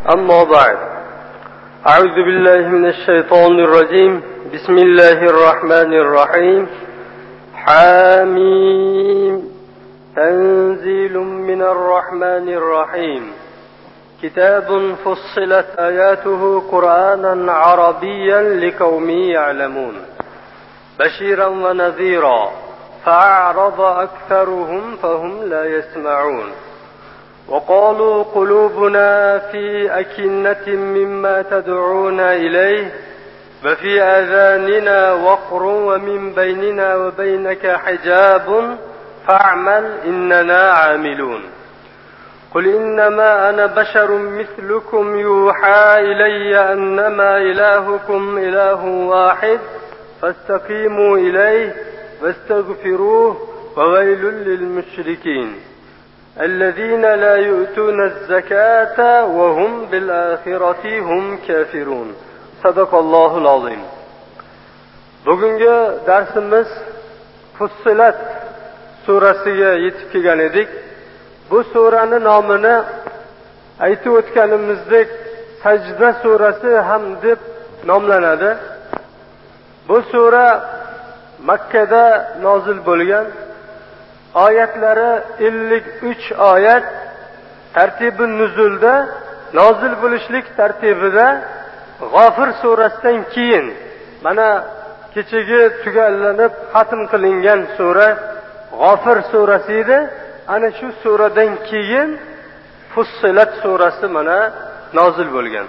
أما بعد أعوذ بالله من الشيطان الرجيم بسم الله الرحمن الرحيم حميم تنزيل من الرحمن الرحيم كتاب فصلت آياته قرآنا عربيا لقوم يعلمون بشيرا ونذيرا فأعرض أكثرهم فهم لا يسمعون وقالوا قلوبنا في أكنة مما تدعونا إليه وفي آذاننا وقر ومن بيننا وبينك حجاب فاعمل إننا عاملون قل إنما أنا بشر مثلكم يوحى إلي أنما إلهكم إله واحد فاستقيموا إليه واستغفروه وويل للمشركين الذين لا يؤتون الزكاة وهم بالآخرة هم كافرون صدق الله العظيم. Bugungi darsimiz Fussilat surasiga yetib kelgan edik. Bu suraning nomini aytib o'tganimizdek Sajda surasi ham deb nomlanadi. Bu sura Makkada nozil bo'lgan. Oyatlari 53 oyat. Tartibi nuzulda nozil bo'lishlik tartibida G'ofir surasidan keyin mana kechagi tugallanib xatm qilingan sura G'ofir surasi edi. Ana shu suradan keyin Fussilat surasi mana nozil bo'lgan.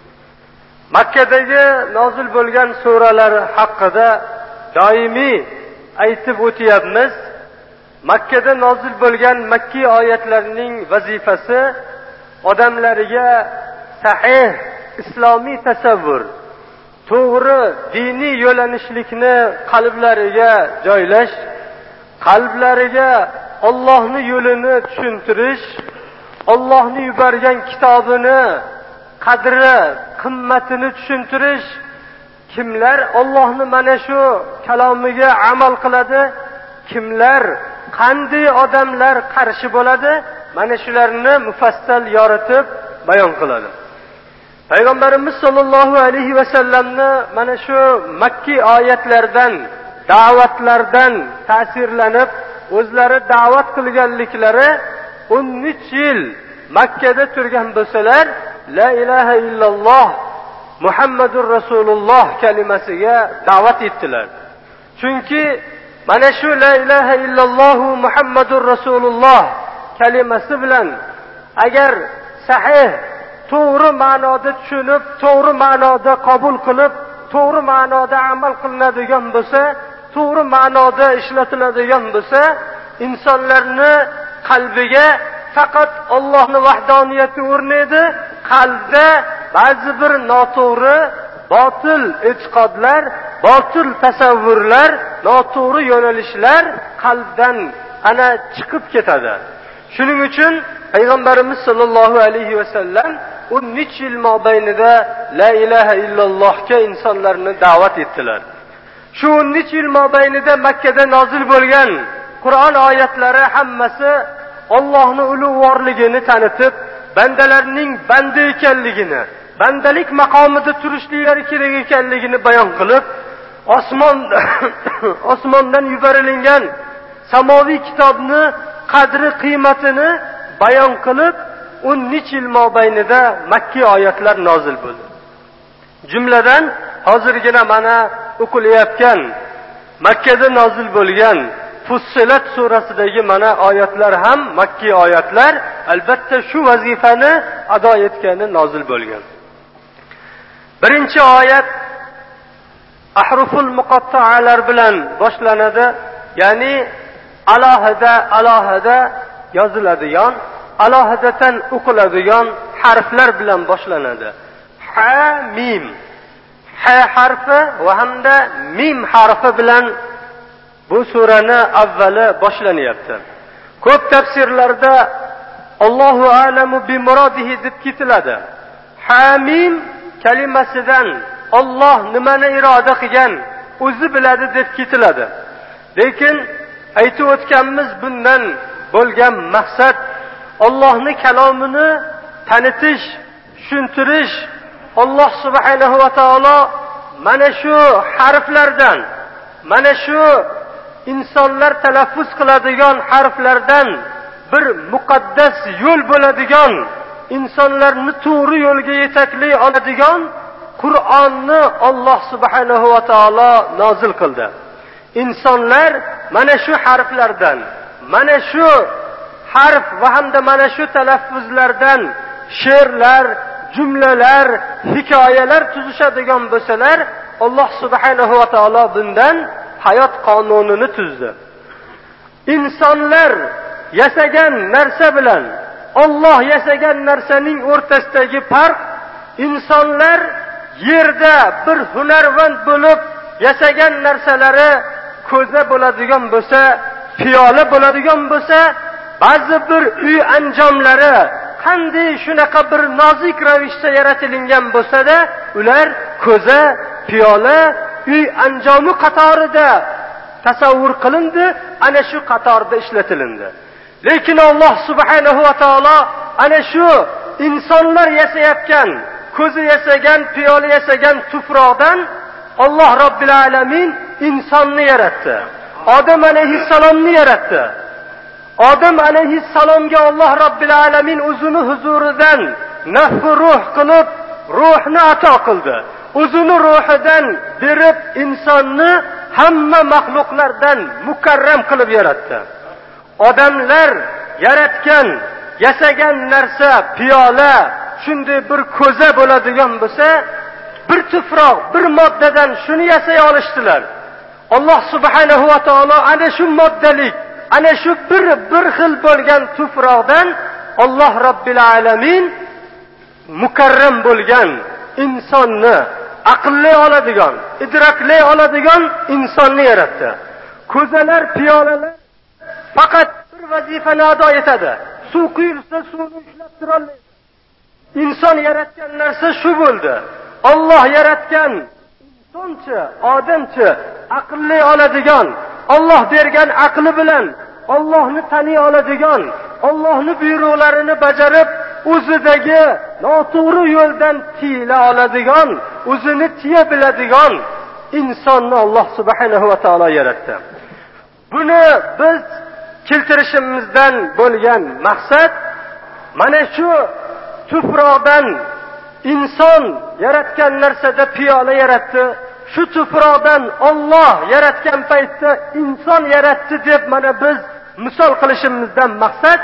Makkadagi nozil bo'lgan suralar haqida doimiy aytib o'tyapmiz. Makkada nozil bo'lgan makkiy oyatlarning vazifasi odamlarga sahih islomiy tasavvur, to'g'ri diniy yo'lanishlikni qalblariga joylash, qalblariga Allohning yo'lini tushuntirish, Allohning yuborgan kitobini qadri, qimmatini tushuntirish, kimlar Allohning mana shu kalomiga amal qiladi, kimlar qanday odamlar qarshi bo'ladi, mana shularni mufassal yoritib bayon qiladi. Payg'ambarimiz sollallohu alayhi va sallamni mana shu makkiy oyatlardan, da'vatlardan ta'sirlanib, o'zlari da'vat qilganliklari 13 yil Makkada turgan bo'lsalar, la ilaha illalloh Muhammadur Rasululloh kalimasiga da'vat etdilar. Chunki mana shu la ilaha illalloh Muhammadur Rasululloh kalimasi bilan agar sahih, to'g'ri ma'noda tushunib, to'g'ri ma'noda qabul qilib, to'g'ri ma'noda amal qilinadigan bo'lsa, to'g'ri ma'noda ishlatiladigan bo'lsa, insonlarni qalbiga faqat Allohning vahdoniyati o'rnaydi, qalbda ba'zi bir noto'g'ri, botil e'tiqodlar, botil tasavvurlar, noto'g'ri yo'nalishlar qalbdan ana chiqib ketadi. Shuning uchun Payg'ambarimiz sollallohu alayhi va sallam 13 yil mobaynida la ilaha illallohga insonlarni da'vat etdilar. Shu 13 yil mobaynida Makkada nozil bo'lgan Qur'on oyatlari hammasi Allohning ulug'vorligini tanitib, bandalarning banda ekanligini, bandalik maqomida turishliklari kerak ekanligini bayon qilib, osmondan yuborilgan samoviy kitobni qadri qiymatini bayon qilib, 13 yil mobaynida makkiy oyatlar nozil bo'ldi. Jumladan hozirgina mana o'qilayotgan Makkada nozil bo'lgan Fussilat surasidagi mana oyatlar ham makkiy oyatlar, albatta shu vazifani ado etgani nozil bo'lgan. Birinchi oyat ahruful muqatta'alar bilan boshlanadi, ya'ni alohida yoziladigan, alohidatan o'qiladigan harflar bilan boshlanadi. Ha, mim. Ha harfi va hamda mim harfi bilan bu surani avvali boshlanyapti. Ko'p tafsirlarda Allohu a'lamu bi murodihi deb ketiladi. Ha, mim kalimasidan Alloh nimani iroda qilgan o'zi biladi deb ketiladi. Lekin aytib o'tganmiz, bundan bo'lgan maqsad Allohning kalomini tanitish, tushuntirish Alloh subhanahu va taolo mana shu harflardan, mana shu insonlar talaffuz qiladigan harflardan bir muqaddas yo'l bo'ladigan, insonlarni to'g'ri yo'lga yetaklay oladigan Qur'onni Alloh subhanahu va taolo nozil qildi. İnsanlar mana shu harflardan, mana shu harf va hamda mana shu talaffuzlardan she'rlar, jumlalar, hikoyalar tuzishadigan bo'lsalar, Alloh subhanahu va taolo bundan hayot qonunini tuzdi. İnsanlar yasagan narsa bilan Alloh yasagan narsaning o'rtasidagi farq, insonlar yerda bir hunarvand bo'lib yasagan narsalari ko'za bo'ladigan bo'lsa, piyola bo'ladigan bo'lsa, ba'zi bir uy anjomlari qanday shunaqa bir nozik ravishda yaratilingan bo'lsa-da, ular ko'za, piyola, uy anjomi qatorida tasavvur qilindi, ana shu qatorda ishlatilindi. Lekin Alloh subhanahu va taolo ana shu insonlar yasayotgan, ko'zi yasagan, piyola yasagan tuproqdan Alloh Robbil alamin insonni yaratdi. Odam alayhissalomni yaratdi. Odam alayhissalomga Alloh Robbil alamin o'zini huzuridan nafs ruh qilib ruhni ato qildi. O'zini ruhidan berib insonni hamma mahluqlardan mukarram qilib yaratdi. Odamlar yaratgan, yasagan narsa piyola, shunday bir ko'za bo'ladigan bo'lsa, bir tuproq, bir moddadan shuni yasay olishdilar. Alloh subhanahu va taolo ana shu moddalik, ana shu bir xil bo'lgan tuproqdan Alloh Robbil alamin mukarram bo'lgan insonni, aqllay oladigan, idroklay oladigan insonni yaratdi. Ko'zalar, piyolalar faqat bir vazifani ado etadi. Suv quyilsa suvni ushlab tura olmaydi. Inson yaratgan narsa shu bo'ldi. Alloh yaratgan insonchi, odamchi aqllay oladigan, Alloh bergan aqli bilan Allohni taniy oladigan, Allohning buyruqlarini bajarib, o'zidagi noto'g'ri yo'ldan tiyila oladigan, o'zini tiya biladigan insonni Alloh subhanahu va taolo yaratdi. Buni biz keltirishimizdan bo'lgan maqsad mana shu tuproqdan inson yaratgan narsada piyola yaratdi. Shu tuproqdan Alloh yaratgan paytda inson yaratdi deb mana biz misol qilishimizdan maqsad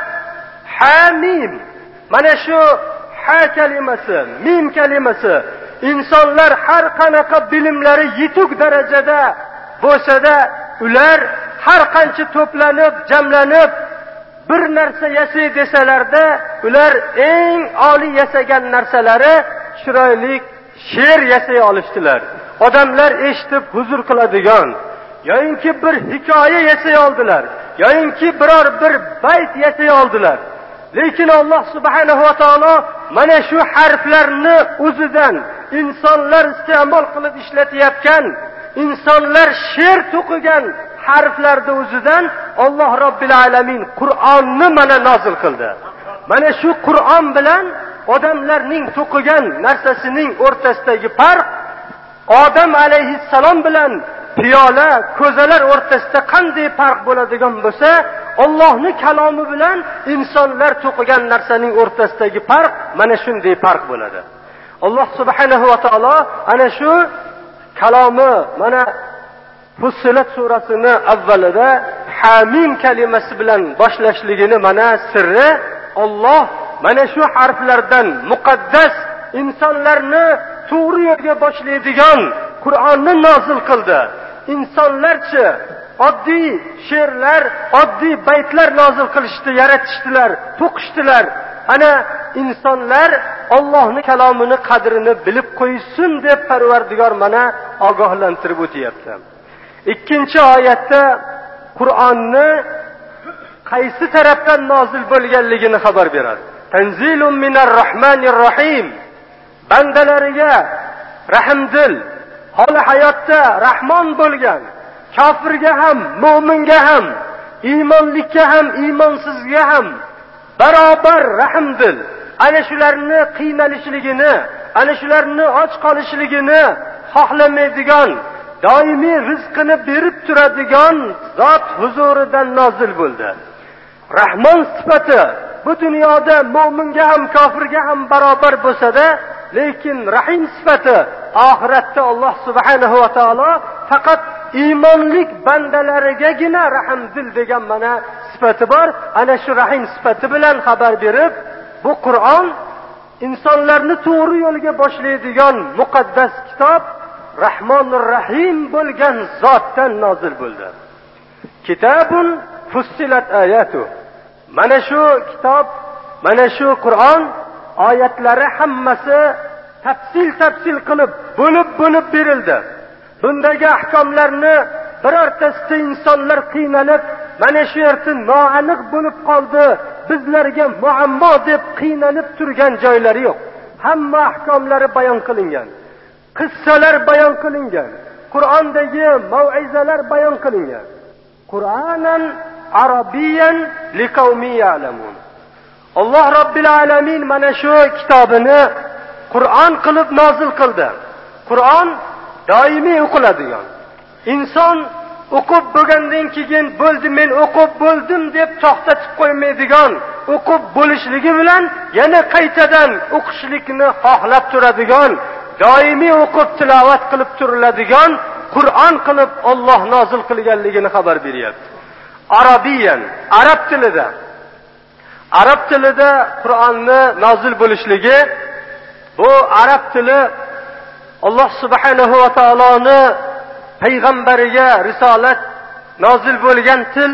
hamim. Mana shu ha kalimasi, mim kalimasi insonlar har qanaqa bilimlari yetuk darajada bo'lsa-da, ular har qancha to'planib, jamlanib bir narsa yasay desalarda, ular eng oliy yasagan narsalari chiroyli she'r yasay olishdilar. Odamlar eshitib huzur qiladigan, yo'inki bir hikoya yasay oldilar, yo'inki biror bir bayt yasay oldilar. Lekin Alloh subhanahu va taolo mana shu harflarni o'zidan insonlar iste'mol qilib ishlatayotgan, insonlar she'r to'qigan harflarda o'zidan Alloh Robbil alamin Qur'onni mana nozil qildi. Mana shu Qur'on bilan odamlarning to'qigan narsasining o'rtasidagi farq Odam alayhissalom bilan piyola, ko'zalar o'rtasida qanday farq bo'ladigan bo'lsa, Allohning kalomi bilan insonlar to'qigan narsaning o'rtasidagi farq mana shunday farq bo'ladi. Alloh subhanahu va taolo ana shu kalomi mana Fussilat surasini avvalida hamim kalimasi bilan boshlashligini mana sirri Alloh mana shu harflardan muqaddas insonlarni to'g'ri yo'lga boshlaydigan Qur'onni nozil qildi. İnsonlarchi oddiy she'rlar, oddiy baytlar nozil qilishdi, yaratishdilar, to'qishdilar. Ana insonlar Allohning kalomini qadrini bilib qo'ysin deb Parvardigor mana ogohlantirib o'tyapti. Ikkinchi oyatda Qur'onni qaysi tarafdan nozil bo'lganligini xabar beradi. Tanzilun minar rohmanir rohim. Bandalariga rahmdil, holi hayotda rahmon bo'lgan, kofirga ham, mo'minga ham, iymonlikka ham, iymonsizga ham barobar rahmdil, ana shularni qiynalishligini, ana shularni och qolishligini xohlamaydigan, doimiy rizqini berib turadigan zot huzuridan nozil bo'ldi. Rahmon sifati bu dunyoda mo'minga ham kofirga ham barobar bo'lsa-da, lekin Rahim sifati oxiratda Alloh subhanahu va taolo faqat iymonlik bandalarigagina rahmdil degan mana sifati bor. Ana shu Rahim sifati bilan xabar berib, bu Qur'on insonlarni to'g'ri yo'lga boshlaydigan muqaddas kitob Rahmonur Rahim bo'lgan zotdan nozil bo'ldi. Kitabun fussilat ayatu. Mana shu kitob, mana shu Qur'on oyatlari hammasi tafsil qilib, bo'lib berildi. Bundagi ahkomlarni birortasida insonlar qiynalib, mana shu yerda noaniq bo'lib qoldi, bizlarga muammo deb qiynalib turgan joylari yo'q. Hamma ahkomlari bayon qilingan. Qissalar bayon qilingan. Qur'ondagi mau'izalar bayon qilingan. Qur'anan arabiyyan liqaumin ya'lamun. Alloh Robbil alamin mana shu kitobini Qur'on qilib nozil qildi. Qur'on doimiy o'qiladigan. Inson o'qib bo'lgandan keyin bo'ldi, men o'qib bo'ldim deb to'xtatib qo'ymaydigan, o'qib bo'lishligi bilan yana qaytadan o'qishlikni xohlab turadigan, doimiy o'qib tilovat qilib turiladigan Qur'on qilib Alloh nozil qilganligini xabar beryapti. Arabiyyan, arab tilida. Arab tilida Qur'onni nozil bo'lishligi, bu arab tili Alloh subhanahu va taoloni payg'ambariga risolat nozil bo'lgan til.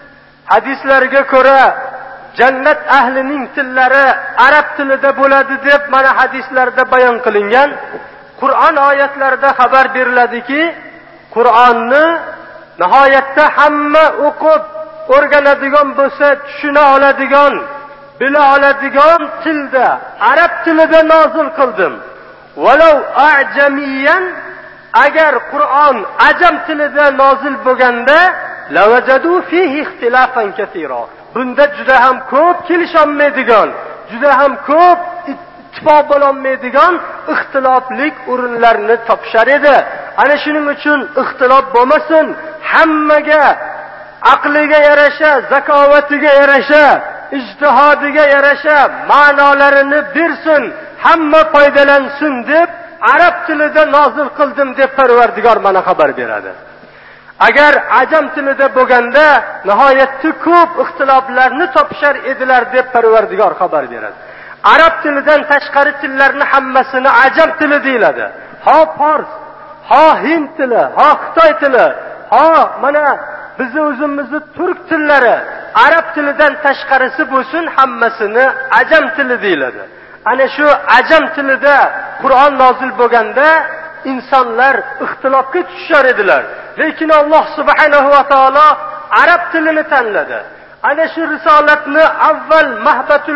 Hadislarga ko'ra jannat ahlining tillari arab tilida bo'ladi deb mana hadislarda bayon qilingan. Qur'on oyatlarida xabar beriladiki, Qur'onni nihoyatda hamma o'qib o'rganadigan bo'lsa, tushuna oladigan, bila oladigan tilda, arab tilida nozil qildim. Walau a'jamiyan, agar Qur'on ajam tilida nozil bo'lganda, lavajadu fihi ixtilafan katira. Bunda juda ham ko'p kelisholmaydigan, juda ham ko'p ittifoq bo'lolmaydigan ixtiloflik o'rinlarni topishar edi. Ana shuning uchun ixtilof bo'lmasin, hammaga aqliga yarasha, zakovatiga yarasha, ijtihodiga yarasha ma'nolarini bersin, hamma foydalansin deb arab tilida nozil qildim deb Parvardigor mana xabar beradi. Agar ajam tilida bo'lganda nihoyatda ko'p ixtiloflarni topishar edilar deb Parvardigor xabar beradi. Arab tilidan tashqari tillarni hammasini ajam tili deyiladi. Ha fors, ha hind tili, ha xitoy tili, ha mana bizni o'zimizni turk tillari, arab tilidan tashqarisi bo'lsin, hammasini ajam tili deyiladi. Ana shu ajam tilida Qur'on nozil bo'lganda insonlar ixtilofga tushar edilar. Lekin Alloh subhanahu va taolo arab tilini tanladi. Ana shu risolatni avval mahbatul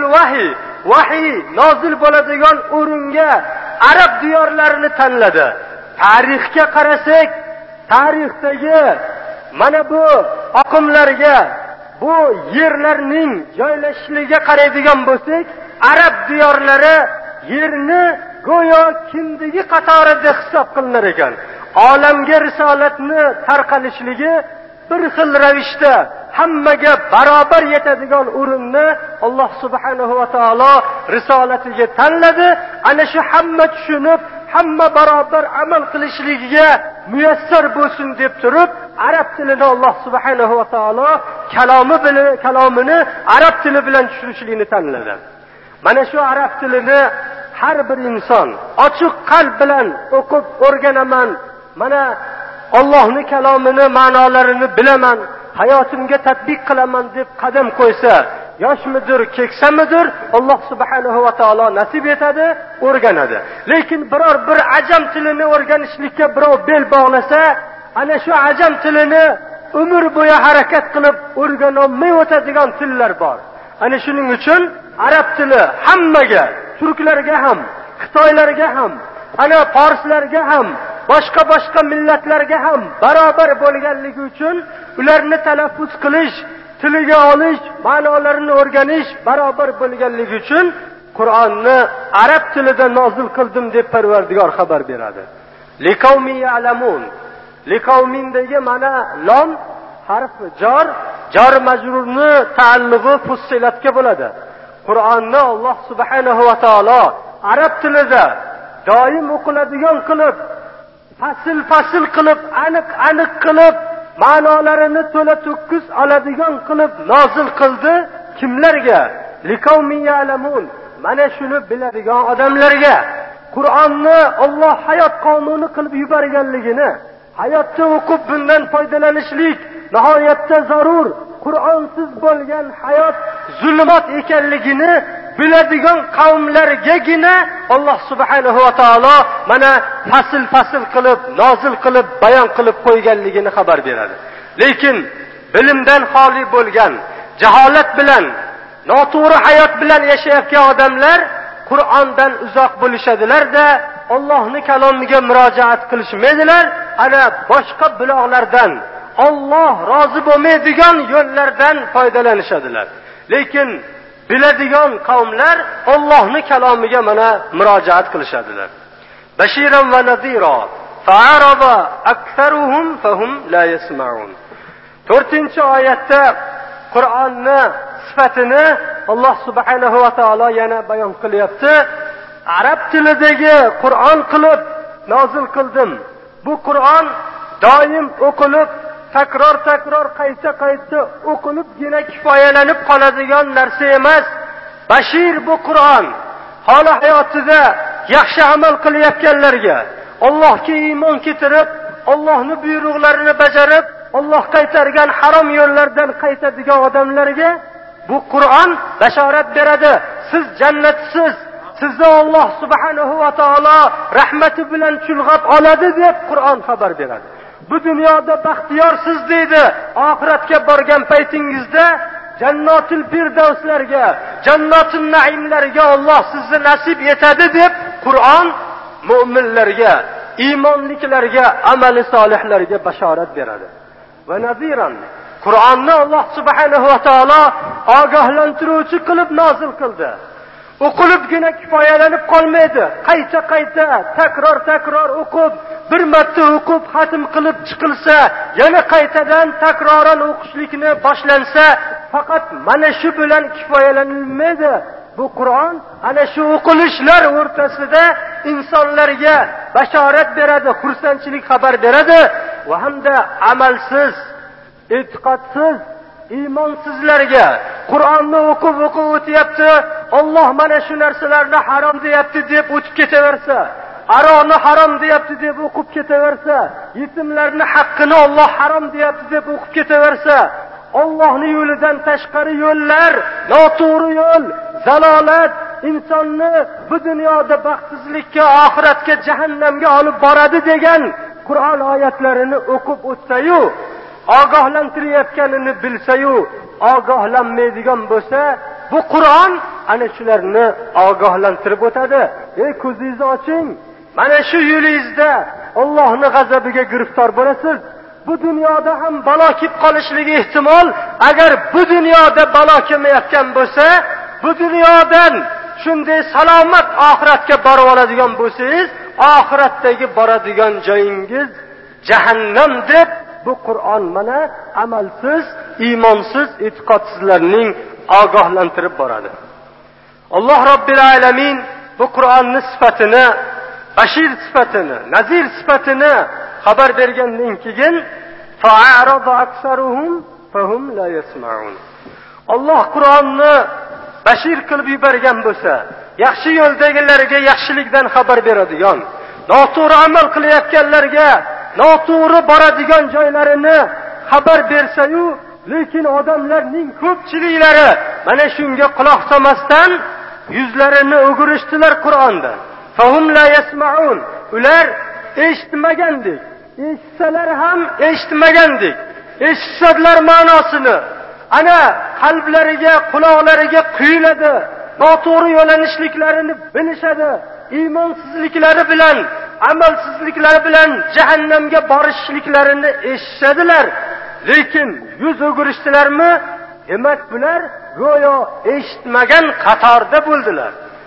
vahiy nozil bo'ladigan o'ringa arab diyorlarini tanladi. Tarixga qarasak, tarixdagi mana bu oqimlarga, bu yerlarning joylashishligiga qaraydigan bo'lsak, arab diyorlari yerni go'yo kindigi qatorida hisob qilinar ekan. Olamga risolatni tarqalishligi bir xil ravishda hammaga barobar yetadigan o'rinni Alloh subhanahu va taolo risolatiga tanladi. Ana shu hamma tushunib, hamma barobar amal qilishligiga muyassar bo'lsin deb turib, arab tilini Alloh subhanahu va taolo kalomini arab tili bilan tushunishlikni tanladi. Mana shu arab tilini har bir inson ochiq qalb bilan o'qib o'rganaman, mana Allohning kalomini ma'nolarini bilaman, hayotimga tatbiq qilaman deb qadam qo'ysa, yoshmidir, keksamidir, Alloh subhanahu va taolo nasib etadi, o'rganadi. Lekin biror bir ajam tilini o'rganishlikka birov bel bog'lasa, ana shu ajam tilini umr bo'yi harakat qilib o'rganolmay o'tadigan tillar bor. Ana shuning uchun arab tili hammaga, turklarga ham, xitoylarga ham, ana forslarga ham, boshqa millatlarga ham barobar bo'lganligi uchun ularni talaffuz qilish, tiliga olish, ma'nolarini o'rganish barobar bo'lganligi uchun Qur'onni arab tilida nozil qildim deb Parvardigor xabar beradi. Liqavmi ya'lamun. Liqavmindagi mana lom harfi jar majrurni ta'alluqi fussilatga bo'ladi. Qur'onni Alloh subhanahu va taolo arab tilida doim o'qiladigan qilib, fasl qilib, aniq qilib, ma'nolarini to'la to'kis oladigan qilib nozil qildi. Kimlarga? Liqavmi ya'lamun. Mana shuni biladigan odamlarga. Qur'onni Alloh hayot qonuni qilib yuborganligini, hayotda o'qib bundan foydalanishlik nihoyatda zarur. Qur'onsiz bo'lgan hayot zulmat ekanligini biladigan qavmlargagina Alloh subhanahu va taolo mana fasl qilib, nozil qilib, bayon qilib qo'yganligini xabar beradi. Lekin bilimdan xoli bo'lgan, jaholat bilan, noto'g'ri hayot bilan yashayotgan odamlar Qur'ondan uzoq bo'lishadilar-da, Allohning kalomiga murojaat qilishmaydilar. Ana boshqa buloqlardan, Alloh rozi bo'lmaydigan yo'llardan foydalanishadilar. Lekin biladigan qavmlar Allohning kalomiga mana murojaat qilishadilar. Bashiran va nadira fa'arada aktharuhum fahum la yasma'un. 4-oyatda Qur'onni sifatini Alloh subhanahu va taolo yana bayon qilyapti. Arab tilidagi Qur'on qilib nozil qildim. Bu Qur'on doim o'qilib, takror qayta o'qilibgina kifoyalanib qoladigan narsa emas. Bashir bu Qur'on holi hayotida yaxshi amal qilayotganlarga, Allohga iymon keltirib, Allohning buyruqlarini bajarib, Alloh qaytargan harom yo'llardan qaytadigan odamlarga bu Qur'on bashorat beradi. Siz jannatsiz, sizni Alloh subhanahu va taolo rahmati bilan chulg'ab oladi deb Qur'on xabar beradi. Bu dunyoda baxtiyorsiz deydi. Oxiratga borgan paytingizda jannatul firdavslarga, jannatul naimlarga Alloh sizni nasib etadi deb Qur'on mu'minlarga, iymonliklarga, amali solihlarga bashorat beradi. Va naziran, Qur'onni Alloh subhanahu va taolo ogohlantiruvchi qilib nozil qildi. O'qilibgina kifoyalanib qolmaydi. Qayta takror o'qib, bir marta o'qib xatm qilib chiqilsa, yana qaytadan takroran o'qishlikni boshlansa, faqat mana shu bilan kifoyalanilmaydi. Bu Qur'on ana shu o'qilishlar o'rtasida insonlarga bashorat beradi, xursandchilik xabar beradi va hamda amalsiz, e'tiqodsiz, iymonsizlarga Qur'onni o'qib o'tyapti, Alloh mana shu narsalarni harom deyapti deb o'tib ketaversa, aroqni harom deyapti deb o'qib ketaversa, yetimlarni haqqini Alloh harom deyapti deb o'qib ketaversa, Allohning yo'lidan tashqari yo'llar, noto'g'ri yo'l, zalolat insonni bu dunyoda baxtsizlikka, oxiratga, jahannamga olib boradi degan Qur'on oyatlarini o'qib o'tsa-yu, ogohlantirayotganini bilsa-yu, ogohlanmaydigan bo'lsa, bu Qur'on ana shularni ogohlantirib o'tadi. Ey ko'zingizni oching, mana shu yo'lingizda Allohning g'azabiga giriftor bo'lasiz. Bu dunyoda ham balo kelib qolishligi ehtimol. Agar bu dunyoda balo kelmayotgan bo'lsa, bu dunyodan shunday salomat oxiratga borib oladigan bo'lsangiz, oxiratdagi boradigan joyingiz jahannam deb bu Qur'on mana amalsiz, iymonsiz, e'tiqodsizlarning ogohlantirib boradi. Alloh Robbil alamin bu Qur'onning sifatini, bashir sifatini, nazir sifatini xabar bergandan keyin fa'arada aksaruhum fahum la yasma'un. Alloh Qur'onni bashir qilib yuborgan bo'lsa, yaxshi yo'ldagilarga yaxshilikdan xabar beradigan, noto'g'ri amal qilayotganlarga noto'g'ri boradigan joylarini xabar bersa-yu, lekin odamlarning ko'pchiliklari mana shunga quloq solmasdan yuzlarini o'girishdilar Qur'ondan. Fahum la yasma'un. Ular eshitmagandik. Eshitsalar ham eshitmagandik. Eshitsalar ma'nosini ana qalblariga, quloqlariga quyiladi. Noto'g'ri yo'nalishliklarini bilishadi. Iymonsizliklari bilan, amalsizliklari bilan jahannamga borishliklarini eshitadilar. Lekin yuz o'girishdilarmi? Demak bular go'yo eshitmagan qatorda bo'ldilar.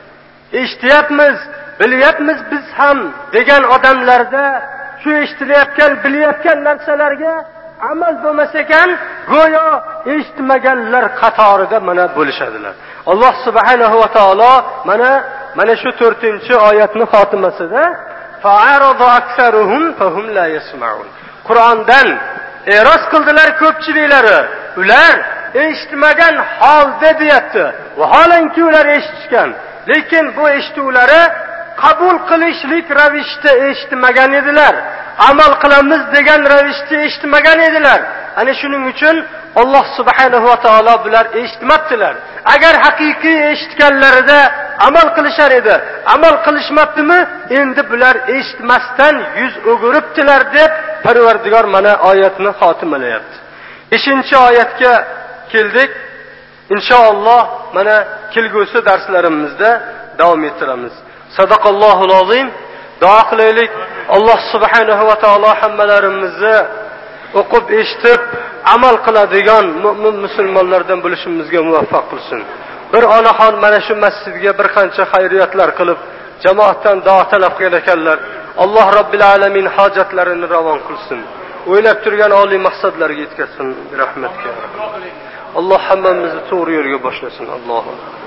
eshityapmiz, bilyapmiz biz ham degan odamlarda shu eshitilayotgan, bilayotgan narsalarga amal bo'lmas ekan, go'yo eshitmaganlar qatorida mana bo'lishadilar. Alloh subhanahu va taolo mana shu 4-oyatning xotimasida fa'arada aksaruhum fahum la yasma'un. Qur'ondan e'roz qildilar ko'pchiliklari. Ular eshitmagan holda deyapti. Vaholanki ular eshitishgan, lekin bu eshituvlari qabul qilishlik ravishda eshitmagan edilar. Amal qilamiz degan ravishda eshitmagan edilar. Ana shuning uchun Alloh subhanahu va taolo bular eshitmabdilar. Agar haqiqiy eshitganlarida amal qilishar edi, amal qilishmabdimi? Endi bular eshitmasdan yuz o'giribdilar deb Parvardigor mana oyatni xotimalayapti. 5-oyatga keldik. Inshaalloh mana kelgusi darslarimizda davom ettiramiz. Sadaqallohul azim. Duo qilaylik. Alloh subhanahu va taolo hammalarimizni o'qib eshitib amal qiladigan mu'min musulmonlardan bo'lishimizga muvaffaq qilsin. Bir onaxon mana shu masjidga bir qancha xayriyatlar qilib jamoatdan duo talab qilgan ekanlar. Alloh robbil alamin hojatlarini ravon qilsin. O'ylab turgan oliy maqsadlarga yetkazsin rahmatga. Alloh hammamizni to'g'ri yo'lga boshlasin. Alloh